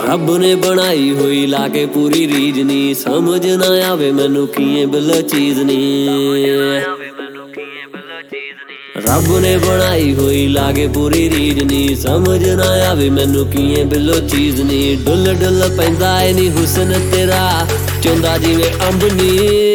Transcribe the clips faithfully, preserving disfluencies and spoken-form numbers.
ਰੱਬ ਨੇ ਬਣਾਈ ਹੋਈ ਲਾ ਕੇ ਪੂਰੀ ਰੀਝ ਨੀ, ਸਮਝ ਨਾ ਆਵੇ ਮੈਨੂੰ ਕੀ ਬਿਲ ਚੀਜ਼ ਨੀ। ਰੱਬ ਨੇ ਬਣਾਈ ਹੋਈ ਲਾ ਕੇ ਪੂਰੀ ਰੀਝ ਨੀ, ਸਮਝ ਨਾ ਆਵੇ ਮੈਨੂੰ ਕੀ ਬਿਲੋ ਚੀਜ਼ ਨੀ। ਡੁੱਲ ਡੁੱਲ ਪੈਂਦਾ ਏ ਨੀ ਹੁਸਨ ਤੇਰਾ, ਚੁੰਦਾ ਜਿਵੇਂ ਅੰਬ ਨੀ।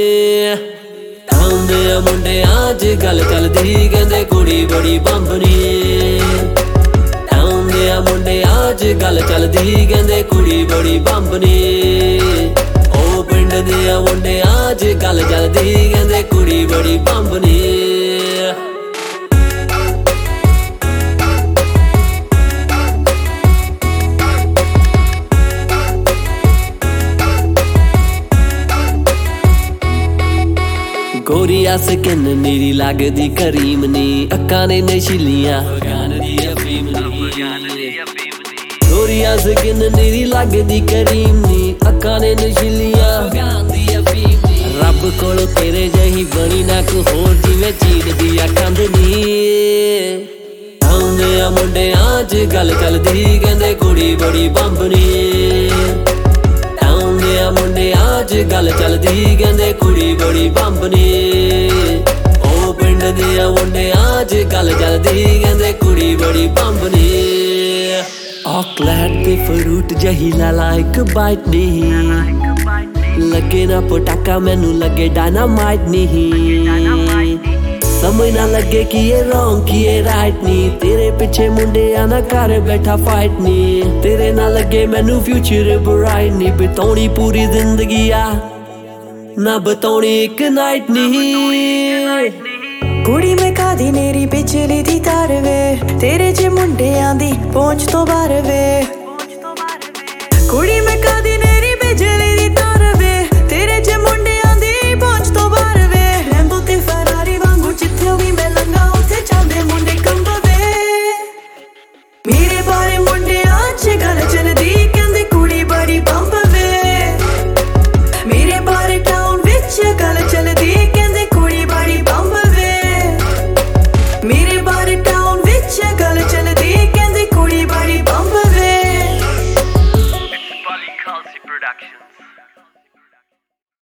ਟਾਊਨ ਦੇ ਮੁੰਡਿਆਂ 'ਚ ਗੱਲ ਚੱਲਦੀ, ਕਹਿੰਦੇ ਕੁੜੀ ਬੜੀ ਬੰਬ ਨੀ। ਟਾਊਨ ਦੇ ਮੁੰਡਿਆਂ 'ਚ ਗੱਲ ਚੱਲਦੀ, ਕਹਿੰਦੇ ਕੁੜੀ ਬੜੀ ਬੰਬ ਨੀ। ਉਹ ਪਿੰਡ ਦੇ ਮੁੰਡਿਆਂ 'ਚ ਗੱਲ ਚੱਲਦੀ, ਕਹਿੰਦੇ ਕੁੜੀ ਬੜੀ ਬੰਬ ਨੀ। ਗੋਰੀ ਸਕਿਨ ਨੀਰੀ ਲੱਗਦੀ ਕਰੀਮ ਨੀ, ਅੱਖਾਂ ਨੇ ਨਸ਼ੀਲੀਆਂ ਗੋਰੀ ਸਕਿਨ ਨੀਰੀ ਲੱਗਦੀ ਕਰੀਮ ਨੀ, ਅੱਖਾਂ ਨੇ ਨਸ਼ੀਲੀਆਂ। ਰੱਬ ਕੋਲੋਂ ਤੇਰੇ ਜਿਹੀ ਬਣੀ ਨਾ ਕੋ ਹੋਰ, ਜਿਵੇਂ ਚੀਨ ਦੀ ਆ ਕੰਧ ਨੀ। ਟਾਊਨ ਦੇ ਮੁੰਡਿਆਂ 'ਚ ਗੱਲ ਚੱਲਦੀ, ਕਹਿੰਦੇ ਕੁੜੀ ਬੜੀ ਬੰਬ ਨੀ। ਟਾਊਨ ਦੇ ਮੁੰਡਿਆਂ 'ਚ ਗੱਲ ਚੱਲਦੀ, ਕਹਿੰਦੇ ਕੁੜੀ ਬੜੀ ਬੰਬ ਨੀ। ਉਹ ਪਿੰਡ ਦੇ ਮੁੰਡਿਆਂ 'ਚ ਗੱਲ ਚੱਲਦੀ, ਕਹਿੰਦੇ ਕੁੜੀ ਬੜੀ ਬੰਬ ਨੀ। ਆਕਲੈਂਡ ਦੇ ਫਰੂਟ ਜਹੀ ਲਾਲਾ ਇੱਕ ਬਾਈਟ ਨੀ, ਲੱਗੇ ਨਾ ਪਟਾਕਾ ਮੈਨੂੰ ਲੱਗੇ ਡਾਇਨਾਮਾਈਟ ਨੀ। ਸਮਝ ਨਾ ਲੱਗੇ ਕਿ ਇਹ ਰੌਂਗ ਕਿ ਇਹ ਰਾਈਟ ਨੀ, ਤੇਰੇ ਪਿੱਛੇ ਮੁੰਡਿਆਂ ਨਾ ਘਰ ਬੈਠਾ ਫਾਈਟ ਨੀ। ਤੇਰੇ ਨਾਲ ਲੱਗੇ ਮੈਨੂੰ ਫਿਊਚਰ ਬਰਾਈਟ ਨੀ, ਬਿਤਾਉਣੀ ਪੂਰੀ ਜ਼ਿੰਦਗੀ ਆ ਨਾ ਬਿਤਾਉਣੀ ਇੱਕ ਨਾਈਟ ਨੀ। ਕੁੜੀ ਮੈਂ ਕਾਦੀ ਨੇਰੀ ਪਿਛਲੀ ਦੀ ਤਾਰ ਵੇ, ਤੇਰੇ 'ਚ ਮੁੰਡਿਆਂ ਦੀ ਪਹੁੰਚ ਤੋਂ ਬਾਹਰ ਵੇ।